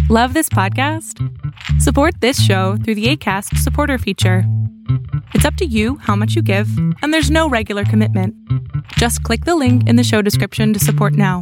Love this podcast? Support this show through the Acast supporter feature. It's up to you how much you give, and there's no regular commitment. Just click the link in the show description to support now.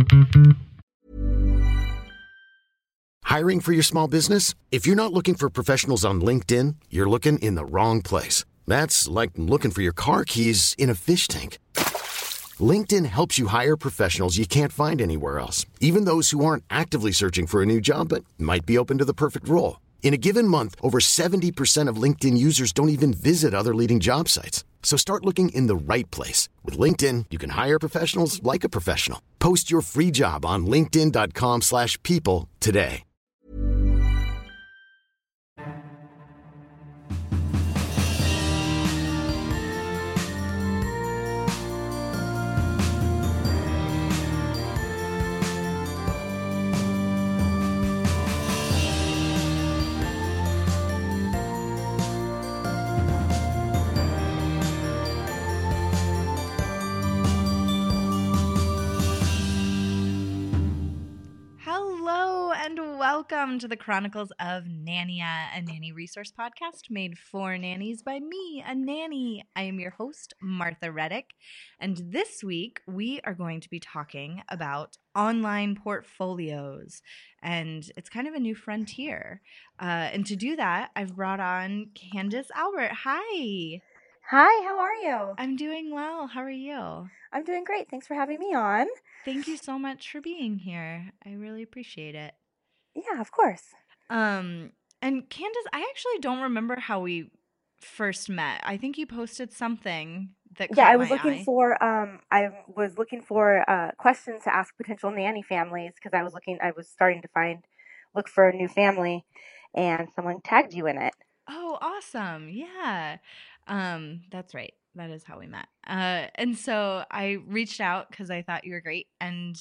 Hiring for your small business? If you're not looking for professionals on LinkedIn, you're looking in the wrong place. That's like looking for your car keys in a fish tank. LinkedIn helps you hire professionals you can't find anywhere else, even those who aren't actively searching for a new job but might be open to the perfect role. In a given month, over 70% of LinkedIn users don't even visit other leading job sites. So start looking in the right place. With LinkedIn, you can hire professionals like a professional. Post your free job on linkedin.com/people today. Welcome to the Chronicles of Nania, a nanny resource podcast made for nannies by me, a nanny. I am your host, Martha Reddick, and this week we are going to be talking about online portfolios, and it's kind of a new frontier. And to do that, I've brought on Candace Albert. Hi. Hi, how are you? I'm doing well. How are you? I'm doing great. Thanks for having me on. Thank you so much for being here. I really appreciate it. Yeah, of course. And Candace, I actually don't remember how we first met. I think you posted something that caught I was my looking eye. for questions to ask potential nanny families because I was starting to look for a new family, and someone tagged you in it. Oh, awesome. Yeah. That's right. That is how we met. And so I reached out because I thought you were great, and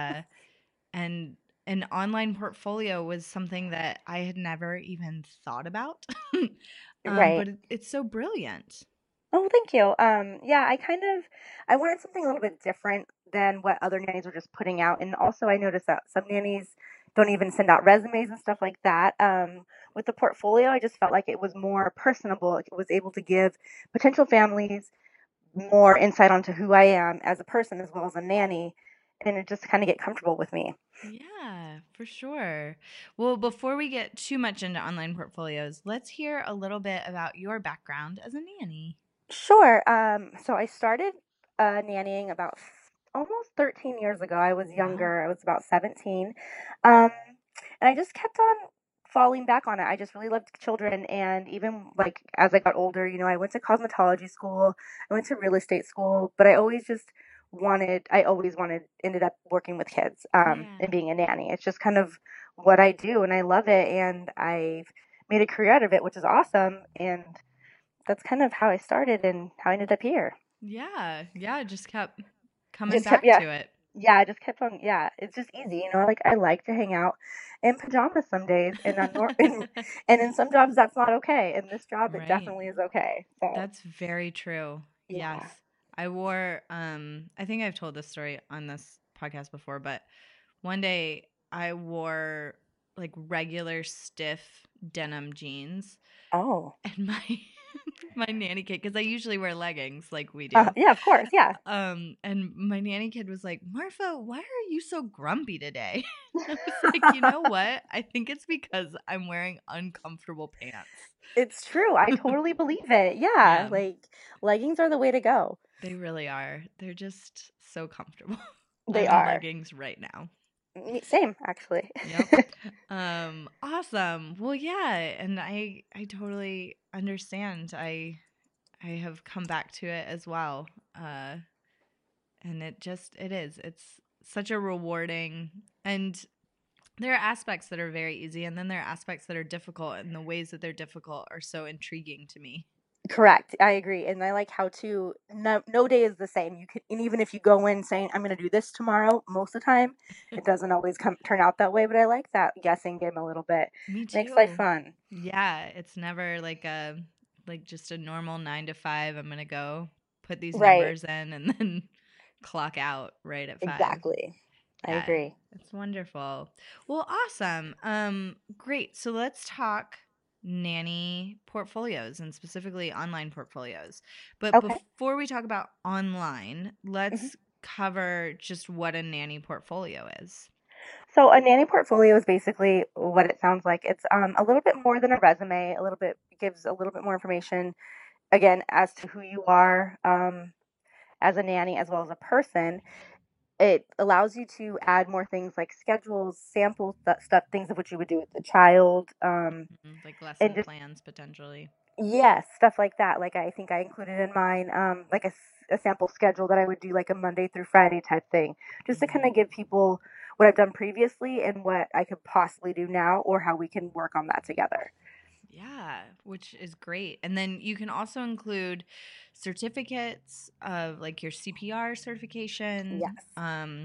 an online portfolio was something that I had never even thought about. Right. But it's so brilliant. Oh, thank you. I wanted something a little bit different than what other nannies were just putting out. And also I noticed that some nannies don't even send out resumes and stuff like that. With the portfolio, I just felt like it was more personable. It was able to give potential families more insight onto who I am as a person as well as a nanny, and it just kind of get comfortable with me. Yeah, for sure. Well, before we get too much into online portfolios, let's hear a little bit about your background as a nanny. Sure. So I started nannying about almost 13 years ago. I was younger. Wow. I was about 17. And I just kept on falling back on it. I just really loved children. And even like as I got older, I went to cosmetology school, I went to real estate school, but I always ended up working with kids and being a nanny. It's just kind of what I do, and I love it. And I've made a career out of it, which is awesome. And that's kind of how I started and how I ended up here. Yeah. Just kept coming back to it. Yeah, I just kept on. Yeah, it's just easy, Like I like to hang out in pajamas some days, and and in some jobs that's not okay. In this job, it definitely is okay. So. That's very true. Yeah. Yes, I wore. I think I've told this story on this podcast before, but one day I wore like regular stiff denim jeans. Oh. And my nanny kid, because I usually wear leggings like we do. Yeah, of course, yeah. And my nanny kid was like, Marfa, why are you so grumpy today? I was like, you know what? I think it's because I'm wearing uncomfortable pants. It's true. I totally believe it. Yeah, like leggings are the way to go. They really are. They're just so comfortable. They I'm are. in leggings right now. Same, actually. Yep. Awesome. Well, yeah, and I totally understand. I have come back to it as well. And it is. It's such a rewarding, and there are aspects that are very easy, and then there are aspects that are difficult, and the ways that they're difficult are so intriguing to me. Correct. I agree. And I like how no day is the same. And even if you go in saying, I'm going to do this tomorrow, most of the time, it doesn't always turn out that way. But I like that guessing game a little bit. Me too. Makes life fun. Yeah. It's never like just a normal 9 to 5. I'm going to go put these numbers in and then clock out right at 5. Exactly. I Yeah, agree. it's wonderful. Well, awesome. Great. So let's talk nanny portfolios and specifically online portfolios. But Okay. before we talk about online, Mhm. let's cover just what a nanny portfolio is. So a nanny portfolio is basically what it sounds like. It's a little bit more than a resume. A little bit gives a little bit more information again as to who you are as a nanny as well as a person. It allows you to add more things like schedules, samples, stuff, things of what you would do with the child, Like and lesson just plans potentially. yes, stuff like that. Like I think I included in mine, like a sample schedule that I would do like a Monday through Friday type thing, just to kind Mhm. of give people what I've done previously and what I could possibly do now, or how we can work on that together. Yeah, which is great. And then you can also include certificates of like your CPR certification. Yes.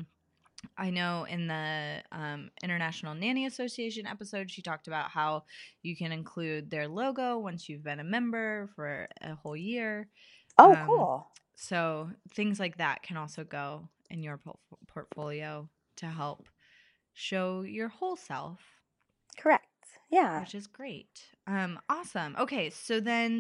I know in the International Nanny Association episode, she talked about how you can include their logo once you've been a member for a whole year. Oh, Um, cool. so things like that can also go in your portfolio to help show your whole self, Correct. Yeah. which is great. Awesome. Okay, so then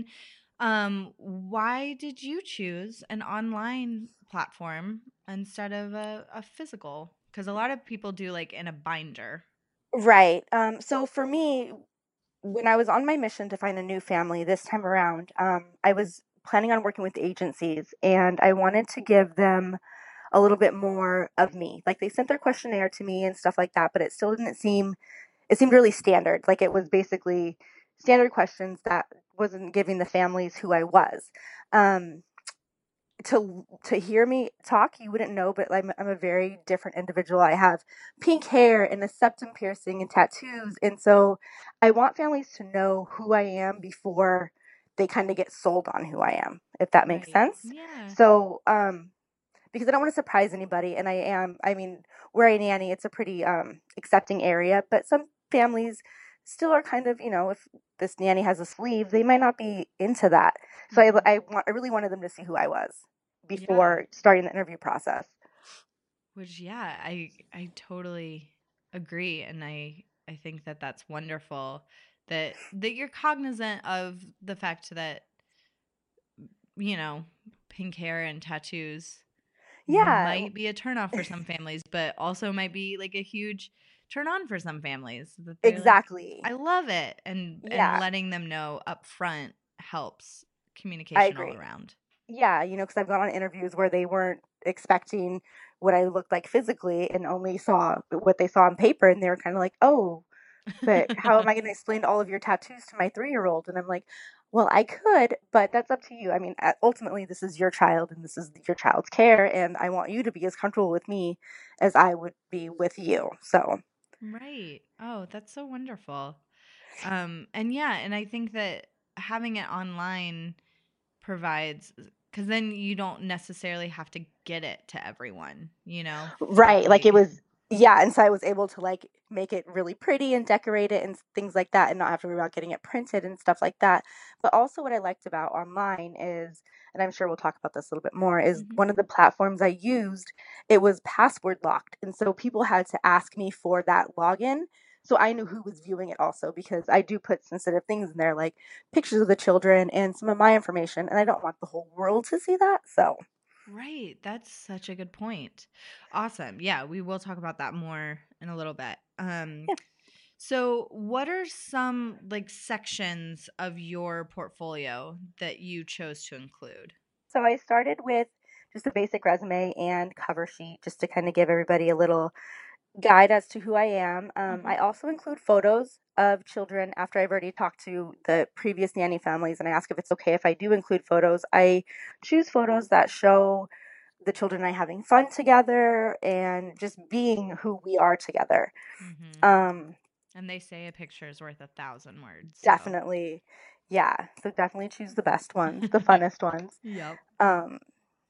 why did you choose an online platform instead of a physical? Because a lot of people do like in a binder. Right. So for me, when I was on my mission to find a new family this time around, I was planning on working with agencies and I wanted to give them a little bit more of me. Like they sent their questionnaire to me and stuff like that, but it still didn't seem, it seemed really standard. Like it was basically standard questions that wasn't giving the families who I was. Um, to hear me talk, you wouldn't know, but I'm a very different individual. I have pink hair and a septum piercing and tattoos, and so I want families to know who I am before they kind of get sold on who I am, if that makes Right. sense. Yeah. So, because I don't want to surprise anybody, and I mean, where I nanny, it's a pretty accepting area, but some families still are kind of, if this nanny has a sleeve, they might not be into that. So Mhm. I really wanted them to see who I was Yeah. before starting the interview process. Which yeah, I totally agree, and I think that that's wonderful that you're cognizant of the fact that you know pink hair and tattoos Yeah, might be a turnoff for some families, but also might be like a huge turn on for some families that they're like, exactly. I love it. And Yeah, letting them know up front helps I communication all agree. around. Yeah, because I've gone on interviews where they weren't expecting what I looked like physically and only saw what they saw on paper, and they were kind of like, oh, but how am I going to explain all of your tattoos to my 3-year-old? And I'm like, well, I could, but that's up to you. I mean, ultimately, this is your child and this is your child's care, and I want you to be as comfortable with me as I would be with you. So, Right. Oh, that's so wonderful. And yeah, and I think that having it online provides because then you don't necessarily have to get it to everyone, right, like it physically. was, yeah. And so I was able to like make it really pretty and decorate it and things like that and not have to worry about getting it printed and stuff like that. But also, what I liked about online is, and I'm sure we'll talk about this a little bit more, is Hmm. one of the platforms I used, it was password locked. And so people had to ask me for that login. So I knew who was viewing it also because I do put sensitive things in there like pictures of the children and some of my information. And I don't want the whole world to see that. So, Right. That's such a good point. Awesome. Yeah, we will talk about that more in a little bit. yeah. So what are some like sections of your portfolio that you chose to include? So I started with just a basic resume and cover sheet just to kind of give everybody a little guide as to who I am. Hmm. I also include photos of children after I've already talked to the previous nanny families and I ask if it's okay if I do include photos. I choose photos that show the children and I having fun together and just being who we are together. Hmm. Um, And they say a picture is worth 1,000 words. So. Definitely, yeah. So definitely choose the best ones, the funnest ones. Yep. Um,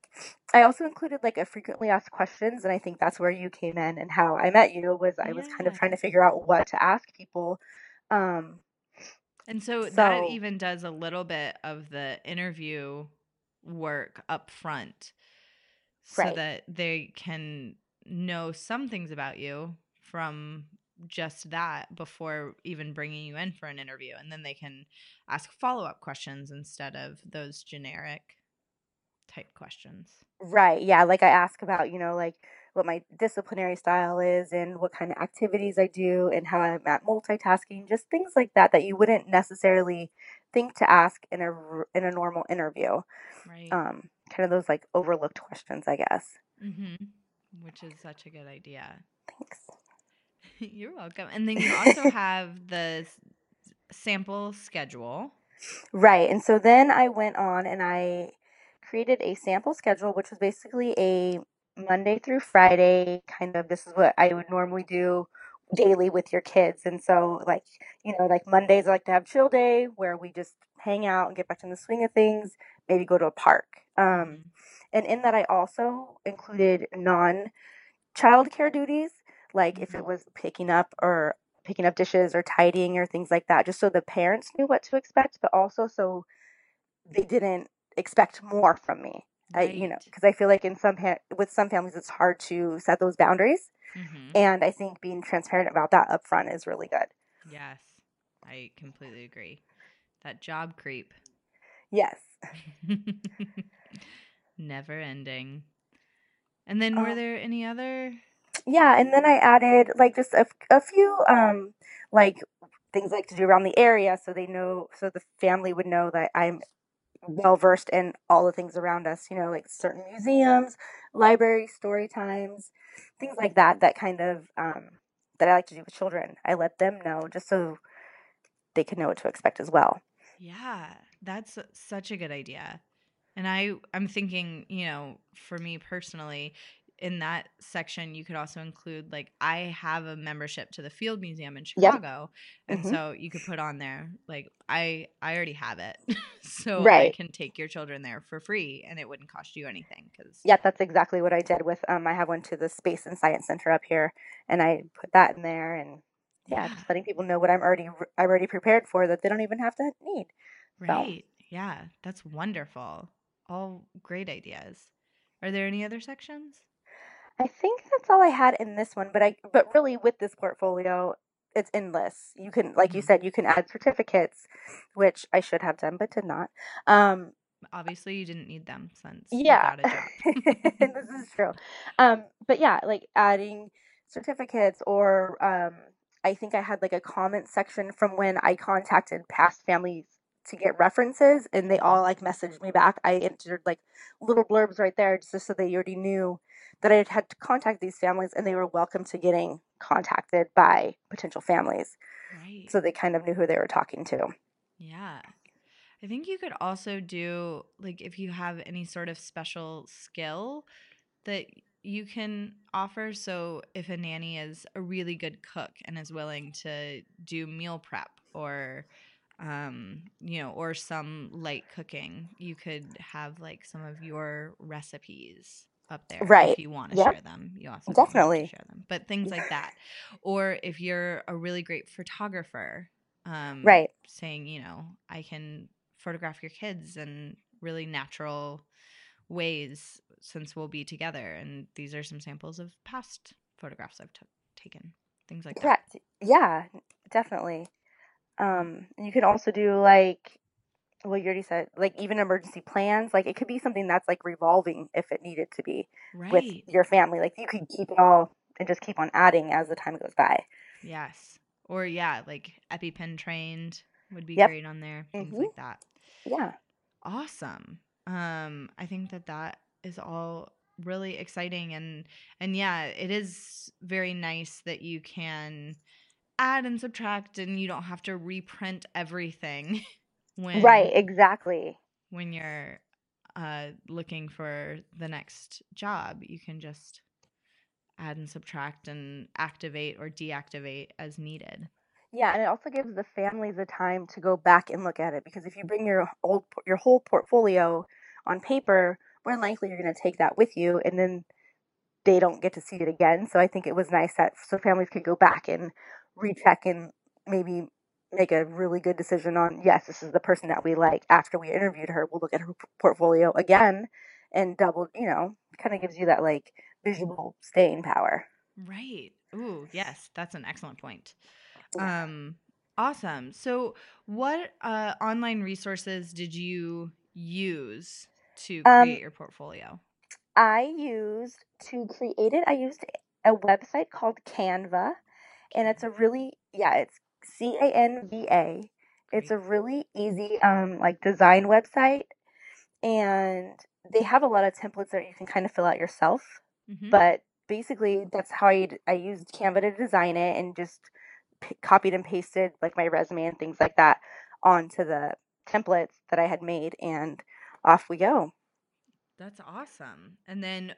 I also included like a frequently asked questions, and I think that's where you came in and how I met you was I was kind of Yeah. trying to figure out what to ask people. Um, And so that so even does a little bit of the interview work up front so right, that they can know some things about you from just that before even bringing you in for an interview. And then they can ask follow-up questions instead of those generic type questions. Right. Yeah. Like I ask about, like what my disciplinary style is and what kind of activities I do and how I'm at multitasking, just things like that that you wouldn't necessarily think to ask in a normal interview. Right. Kind of those like overlooked questions, I guess. Mm-hmm. Which is such a good idea. Thanks. You're welcome. And then you also have the sample schedule. Right. And so then I went on and I created a sample schedule, which was basically a Monday through Friday kind of, this is what I would normally do daily with your kids. And so like, like Mondays I like to have chill day where we just hang out and get back in the swing of things, maybe go to a park. And in that I also included non-childcare duties, like if it was picking up dishes or tidying or things like that, just so the parents knew what to expect, but also so they didn't expect more from me. Right. Because I feel like with some families, it's hard to set those boundaries. Mm-hmm. And I think being transparent about that up front is really good. Yes, I completely agree. That job creep. Yes. Never ending. And then were there any other? Yeah, and then I added like just a few like things like to do around the area so the family would know that I'm well versed in all the things around us, like certain museums, libraries, story times, things like that kind of that I like to do with children. I let them know just so they can know what to expect as well. Yeah, that's such a good idea. And I'm thinking, for me personally, in that section, you could also include, like, I have a membership to the Field Museum in Chicago. Yep. And so you could put on there, like, I already have it. So right. I can take your children there for free and it wouldn't cost you anything. Yeah, that's exactly what I did with, I have one to the Space and Science Center up here and I put that in there and just letting people know what I'm already prepared for that they don't even have to need. Right. So. Yeah, that's wonderful. All great ideas. Are there any other sections? I think that's all I had in this one, but really with this portfolio, it's endless. You can, like you said, you can add certificates, which I should have done but did not. Obviously, you didn't need them since you got a job. This is true. But yeah, like adding certificates or I think I had like a comment section from when I contacted past families to get references and they all like messaged me back. I entered like little blurbs right there just so they already knew that I had to contact these families and they were welcome to getting contacted by potential families. Right. So they kind of knew who they were talking to. Yeah. I think you could also do, like, if you have any sort of special skill that you can offer. So if a nanny is a really good cook and is willing to do meal prep or or some light cooking, you could have like some of your recipes up there. Right. If you want to share them. You also definitely don't have to share them. But things like that. Or if you're a really great photographer, right. saying, I can photograph your kids in really natural ways since we'll be together. And these are some samples of past photographs I've taken. Things like that. Correct. Yeah, definitely. You can also do like, well, you already said, like even emergency plans. Like it could be something that's like revolving if it needed to be with your family. Like you could keep it all and just keep on adding as the time goes by. Yes. Or like EpiPen trained would be great on there. Things like that. Yeah. Awesome. I think that is all really exciting and yeah, it is very nice that you can add and subtract and you don't have to reprint everything right, exactly. When you're looking for the next job, you can just add and subtract and activate or deactivate as needed. Yeah, and it also gives the families the time to go back and look at it because if you bring your whole portfolio on paper, more than likely you're going to take that with you and then they don't get to see it again. So I think it was nice that so families could go back and recheck and maybe make a really good decision on, yes, this is the person that we like. After we interviewed her, we'll look at her portfolio again and double, kind of gives you that like visual staying power. Right. Ooh, yes, that's an excellent point. Yeah. Awesome. So, what online resources did you use to Um, create your portfolio? to create it, I used a website called Canva, and it's it's Canva. It's Great. a really easy like design website, and they have a lot of templates that you can kind of fill out yourself. Mm-hmm. But basically, that's how I used Canva to design it, and just copied and pasted like my resume and things like that onto the templates that I had made, and off we go. That's awesome. And then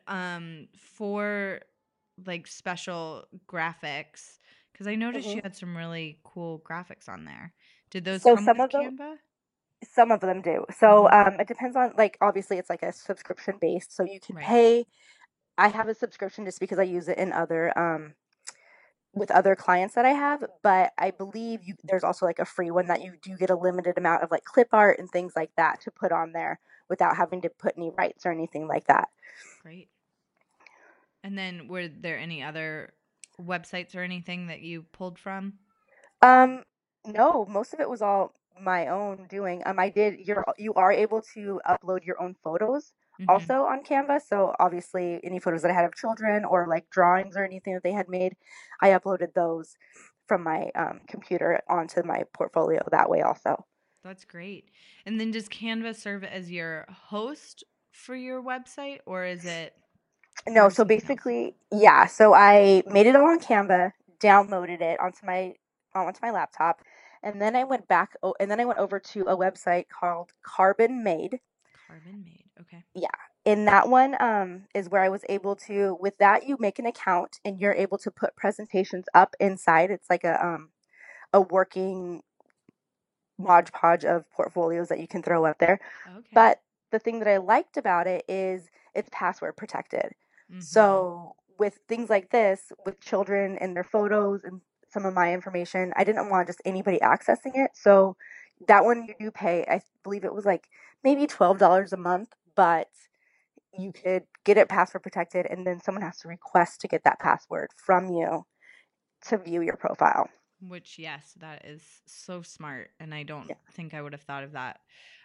for like special graphics, because I noticed you hmm had some really cool graphics on there. Did those So come some with of the Canva? some of them do. So Mm-hmm. it depends on, like, obviously it's like a subscription based, so you can Right. pay. I have a subscription just because I use it in other with other clients that I have, but I believe there's also like a free one that you do get a limited amount of like clip art and things like that to put on there without having to put any rights or anything like that. Great. And then were there any other websites or anything that you pulled from? Um, no, most of it was all my own doing. You are able to upload your own photos Mm-hmm. also on Canva. So obviously any photos that I had of children or like drawings or anything that they had made, I uploaded those from my computer onto my portfolio that way also. That's great. And then does Canva serve as your host for your website or is it No, through so something else? basically, yeah. So I made it all on Canva, downloaded it onto my laptop, and then I went over to a website called Carbon Made. Carbon Made. Okay. Yeah. In that one is where I was able to, with that you make an account and you're able to put presentations up inside. It's like a working Mod Podge of portfolios that you can throw up there. Okay. But the thing that I liked about it is it's password protected. Mm-hmm. So with things like this, with children and their photos and some of my information, I didn't want just anybody accessing it. So that one you do pay. I believe it was like maybe $12 a month, but you could get it password protected, and then someone has to request to get that password from you to view your profile. Which, yes, that is so smart. And I don't Yeah. think I would have thought of that.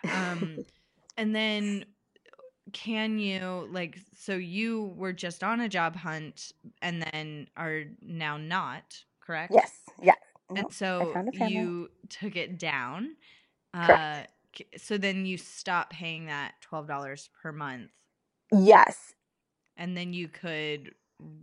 And then can you, like, so you were just on a job hunt and then are now not, correct? Yes. Yeah. And No, I so found a family. you took it down. Correct. So then you stop paying that $12 per month Yes. and then you could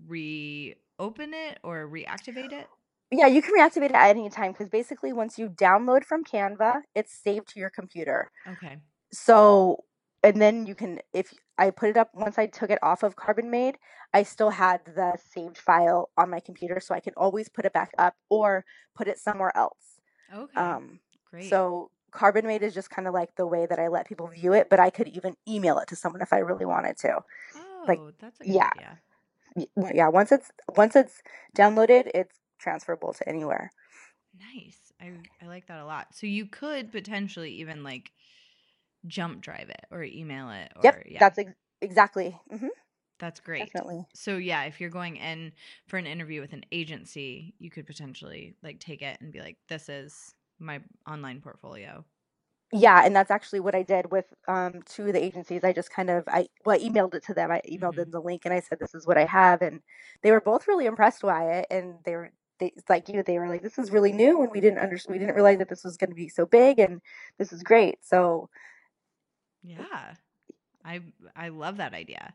reopen it or reactivate it. Yeah, you can reactivate it at any time because basically once you download from Canva, it's saved to your computer. Okay. So, and then you can, if I put it up, once I took it off of Carbon Made, I still had the saved file on my computer, so I can always put it back up or put it somewhere else. Okay. Um, Great. so Carbon Made is just kind of like the way that I let people view it, but I could even email it to someone if I really wanted to. Like, Oh, that's a good yeah, idea. yeah. Once it's downloaded, it's transferable to anywhere. Nice. I like that a lot. So you could potentially even like jump drive it or email it Yep, or yeah. that's exactly. That's great. Definitely. So yeah, if you're going in for an interview with an agency, you could potentially like take it and be like, this is my online portfolio. Yeah, and that's actually what I did with two of the agencies. I just I emailed it to them. I emailed Mm-hmm. them the link and I said this is what I have, and they were both really impressed by it, and it's like they were like, this is really new, and we didn't realize that this was going to be so big, and this is great. So Yeah. I love that idea.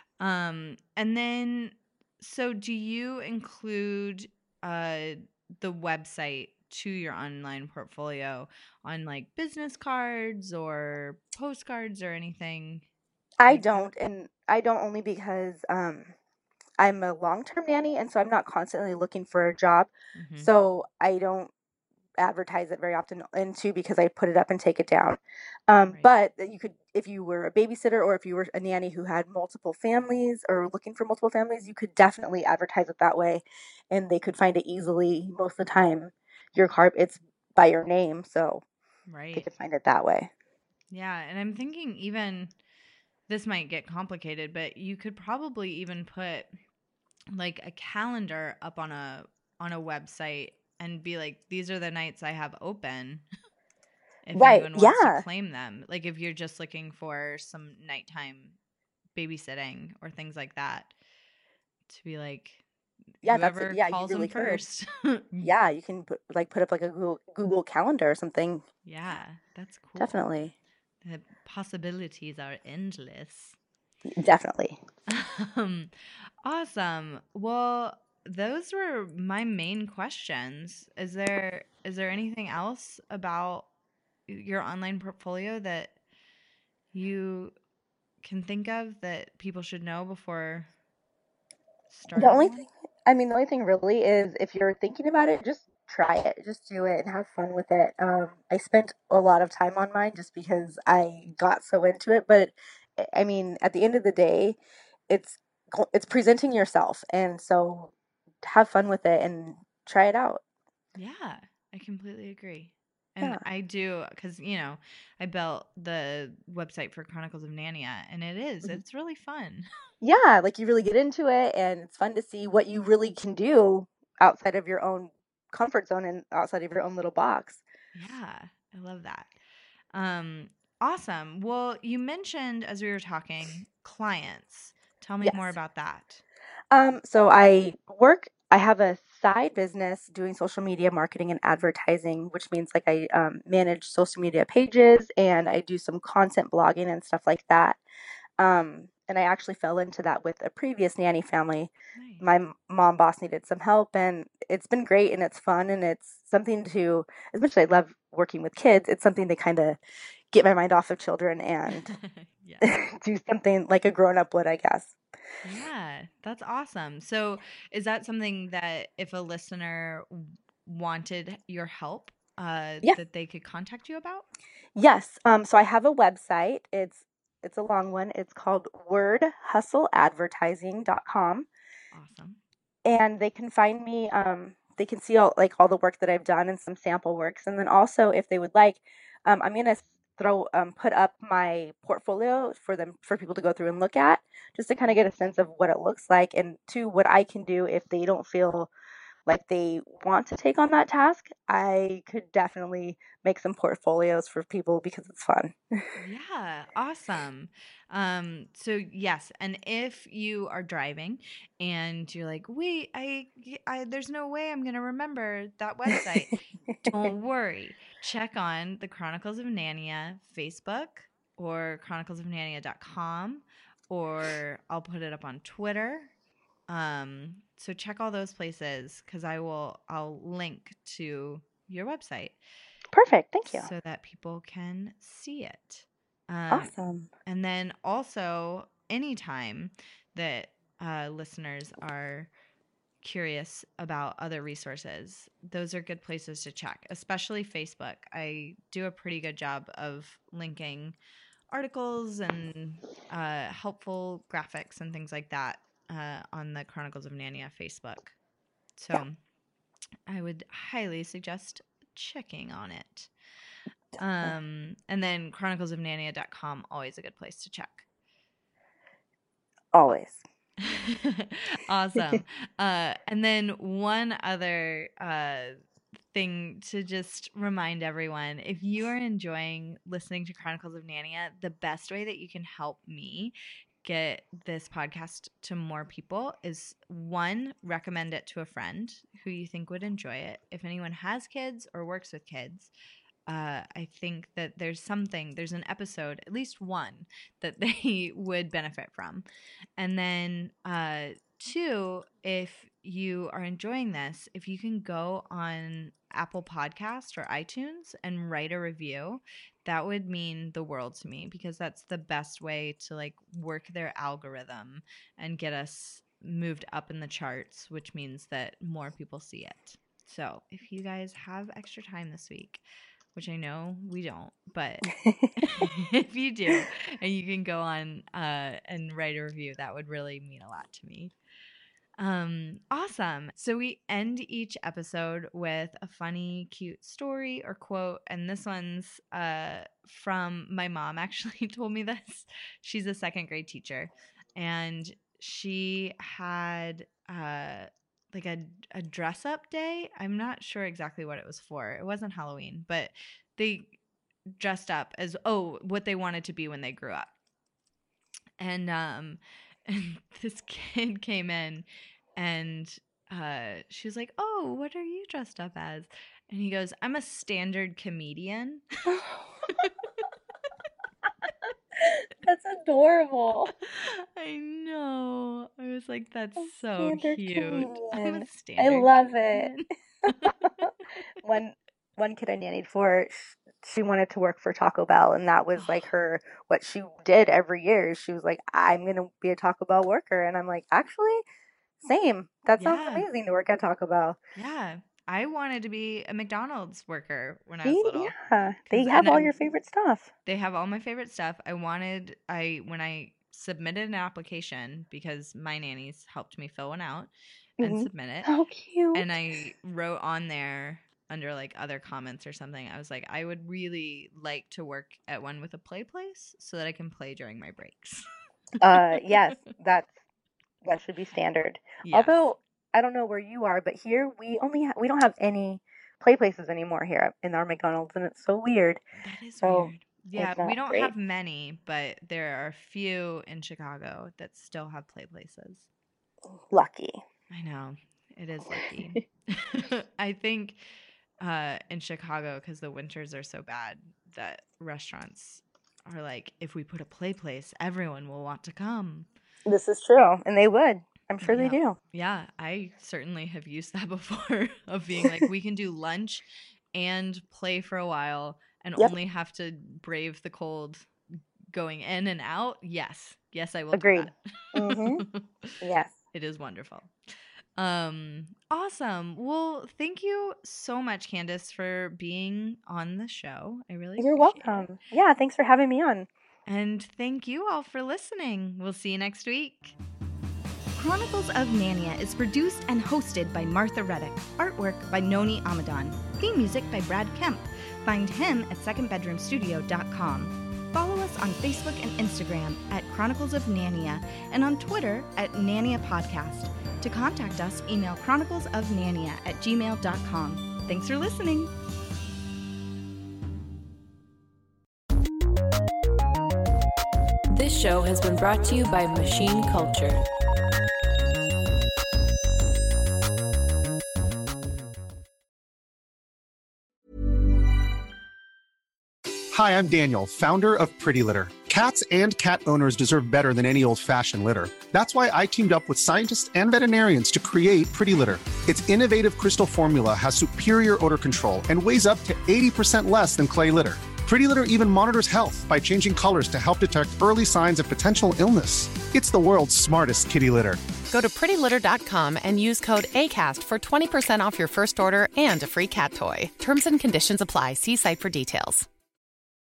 And then so do you include the website to your online portfolio on like business cards or postcards or anything like that? I don't only because I'm a long-term nanny, and so I'm not constantly looking for a job, Mm-hmm. so I don't advertise it very often, and two because I put it up and take it down. Right. But you could, if you were a babysitter or if you were a nanny who had multiple families or looking for multiple families, you could definitely advertise it that way, and they could find it easily. Most of the time, it's by your name, so they Right. could find it that way. Yeah, and I'm thinking even this might get complicated, but you could probably even put like a calendar up on a website and be like, these are the nights I have open if Right. anyone wants to Yeah. claim them. Like if you're just looking for some nighttime babysitting or things like that, to be like, Yeah, whoever you calls them really could. first. Yeah, you can put up like a Google Calendar or something. Yeah, that's cool. Definitely. The possibilities are endless. Definitely. Awesome. Well, those were my main questions. Is there anything else about your online portfolio that you can think of that people should know before The starting only one? thing, the only thing really is if you're thinking about it, just try it. Just do it and have fun with it. I spent a lot of time on mine just because I got so into it. But I mean, at the end of the day, it's it's presenting yourself, and so have fun with it and try it out. Yeah, I completely agree. And Yeah. I do, because, I built the website for Chronicles of Narnia, and Mhm. it's really fun. Yeah, like you really get into it, and it's fun to see what you really can do outside of your own comfort zone and outside of your own little box. Yeah, I love that. Um, awesome. Well, you mentioned as we were talking clients. Tell me more Yes. about that. So I have a side business doing social media marketing and advertising, which means like I manage social media pages and I do some content blogging and stuff like that. And I actually fell into that with a previous nanny family. Nice. My mom boss needed some help, and it's been great and it's fun and it's something to, as much as I love working with kids, it's something to kind of get my mind off of children and Yes. do something like a grown up would, I guess. Yeah, that's awesome. So, is that something that if a listener wanted your help, Yeah. that they could contact you about? Yes. So I have a website. It's a long one. It's called wordhustleadvertising.com. Awesome. And they can find me, they can see all the work that I've done and some sample works. And then also if they would like, I'm gonna put up my portfolio for people to go through and look at, just to kind of get a sense of what it looks like and to what I can do if they don't feel like they want to take on that task. I could definitely make some portfolios for people because it's fun. Yeah, awesome. So yes, and if you are driving and you're like, wait, there's no way I'm gonna remember that website. Don't worry. Check on the Chronicles of Narnia Facebook or chroniclesofnarnia.com, or I'll put it up on Twitter. So check all those places because I'll link to your website Perfect. Thank you. so that people can see it. Awesome. And then also, anytime that listeners are curious about other resources, those are good places to check, especially Facebook. I do a pretty good job of linking articles and helpful graphics and things like that on the Chronicles of Narnia Facebook. So Yeah. I would highly suggest checking on it. And then chroniclesofnarnia.com, always a good place to check. Always. Awesome. And then one other thing to just remind everyone, if you are enjoying listening to Chronicles of Narnia, the best way that you can help me get this podcast to more people is, one, recommend it to a friend who you think would enjoy it. If anyone has kids or works with kids, I think that there's an episode, at least one, that they would benefit from. And then two, if you are enjoying this, if you can go on Apple Podcast or iTunes and write a review, that would mean the world to me, because that's the best way to like work their algorithm and get us moved up in the charts, which means that more people see it. So if you guys have extra time this week, which I know we don't, but if you do, and you can go on and write a review, that would really mean a lot to me. Awesome. So we end each episode with a funny, cute story or quote. And this one's from my mom, actually told me this. She's a second grade teacher. And she had like a dress up day. I'm not sure exactly what it was for. It wasn't Halloween, but they dressed up as, what they wanted to be when they grew up. And this kid came in and she was like, "Oh, what are you dressed up as?" And he goes, "I'm a standard comedian." That's adorable. I know. I was like, that's A so standard cute. comedian. I'm a I standard love it. comedian. One kid I nannied for, she wanted to work for Taco Bell, and that was like what she did every year. She was like, "I'm going to be a Taco Bell worker." And I'm like, actually, same. That sounds Yeah. amazing to work at Taco Bell. Yeah. I wanted to be a McDonald's worker when I See? was little. Yeah. They 'Cause- have and all I'm- your favorite stuff. They have all my favorite stuff. When I submitted an application, because my nannies helped me fill one out and submit it. How cute. And I wrote on there under like other comments or something, I was like, I would really like to work at one with a play place so that I can play during my breaks. Yes, that should be standard. Yes. Although I don't know where you are, but here we don't have any play places anymore here in our McDonald's, and it's so weird. That is So, weird. Yeah, it's not we don't great. have many, but there are a few in Chicago that still have play places. Lucky. I know. It is lucky. I think in Chicago, because the winters are so bad, that restaurants are like, if we put a play place, everyone will want to come. This is true, and they would. I'm sure Yeah. they do. Yeah, I certainly have used that before of being like, we can do lunch and play for a while and Yep. only have to brave the cold going in and out. Yes, I will Agreed. do Mhm. that. Yes. It is wonderful. Awesome. Well, thank you so much, Candace, for being on the show. I really You're appreciate it. welcome. Yeah, thanks for having me on. And thank you all for listening. We'll see you next week. Chronicles of Nania is produced and hosted by Martha Reddick. Artwork by Noni Amadan. Theme music by Brad Kemp. Find him at secondbedroomstudio.com. Follow us on Facebook and Instagram at Chronicles of Nania and on Twitter at Nania Podcast. To contact us, email chroniclesofnania@gmail.com. Thanks for listening. This show has been brought to you by Machine Culture. Hi, I'm Daniel, founder of Pretty Litter. Cats and cat owners deserve better than any old-fashioned litter. That's why I teamed up with scientists and veterinarians to create Pretty Litter. Its innovative crystal formula has superior odor control and weighs up to 80% less than clay litter. Pretty Litter even monitors health by changing colors to help detect early signs of potential illness. It's the world's smartest kitty litter. Go to prettylitter.com and use code ACAST for 20% off your first order and a free cat toy. Terms and conditions apply. See site for details.